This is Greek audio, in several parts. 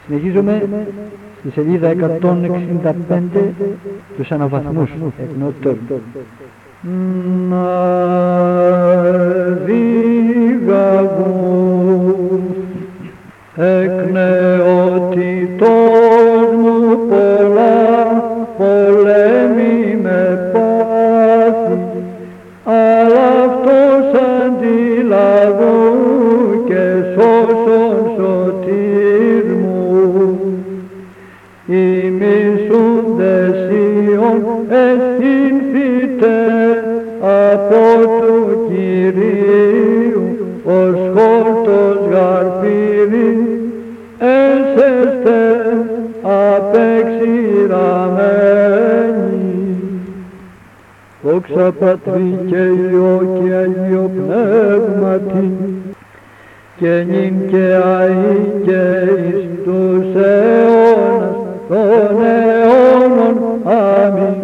Συνεχίζουμε στη σελίδα 165 τους αναβαθμούς εκ νότου. Να δίγαβουν εκ νεότητός μου πολλά πολέμη με πάθη, αλλά αυτός αντιλαβού και σώσον σωτήρ μου. Οι μισούντες Ιων εσύνθητε από του Κυρίου, ως χόρτος γαρπύρι έσεστε απεξηραμένοι. Δόξα Πατρί και Υιό και Αγίο Πνεύματι, και νυν και αεί και εις τους αιώνας των αιώνων. Αμήν.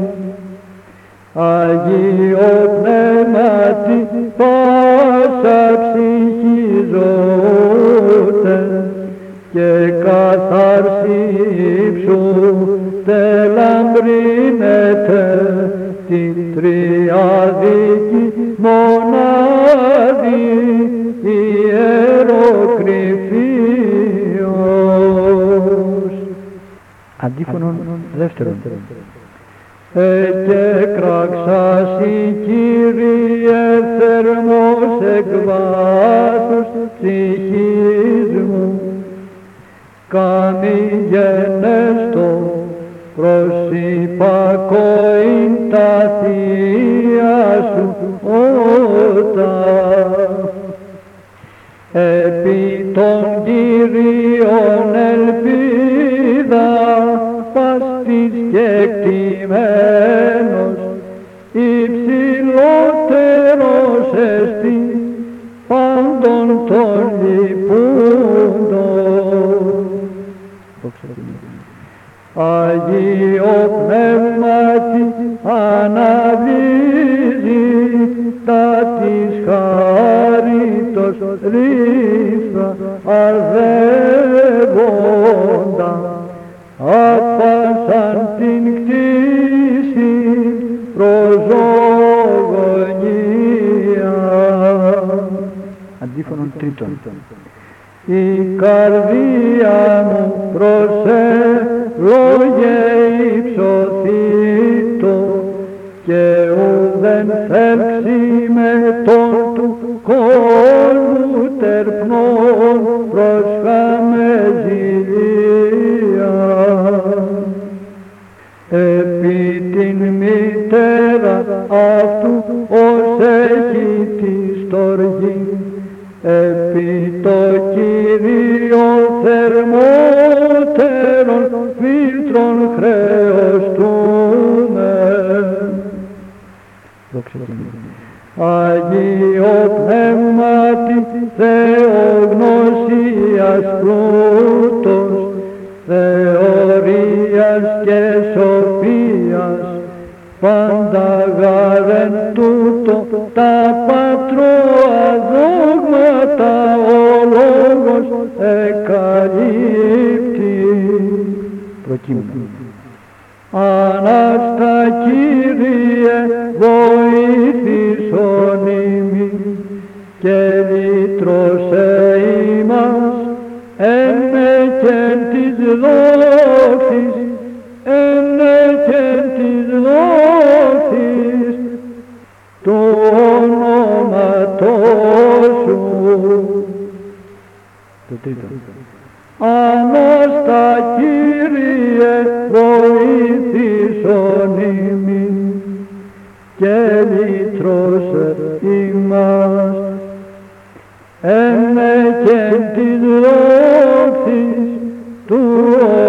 Αγίο Πνεύματι, πάσα ψυχή ζώτε, και καθάρση ύψου τελαμπρίνετε την τριαδική μονάδη ιεροκρηφίος. Αντίφωνον δεύτερον. Και κράξασι Κύριε θερμός εκ βάθους ψυχής μου, κάμει γενέστο προς υπακοήν τα θεία σου όρτα. Επί των Κύριων ελπίδα παστής και εκτιμένος, υψηλότερος εστι πάντων των λυπούντων. Αγίο Πνεύματι, αναβρίζει τα της χάριτος ρήθρα αρδεύοντα, άπασαν την κτήση προζωογονία. Αντίφωνον τρίτον. Η καρδία μου προσέλογε υψωθήτω, και ουδεν θέλξει με τον του κόσμου τερπνών προσχάμε ζηλία. Επί την μητέρα αυτού ως έχει τη στοργή, επί το Κύριο θερμότερον φίλτρον χρεωστούμε. Αγίο Πνεύματι, Θεογνωσίας πλούτος, θεωρίας και σοφίας, πάντα γάρεν τούτο τα πατρώα δόγματα ο λόγος εκαλύπτει. Προκείμενο. Ανάστα Κύριε βοήθησον ημί, και λύτρωσε ημάς εν μεκεν της δόξης, εν μεκεν της δόξης του ονόματός σου. Το τρίτο. Ανάστα Κύριε βοήθησον ημί, και λύτρωσε ημάς εν μεκεν της δόξης του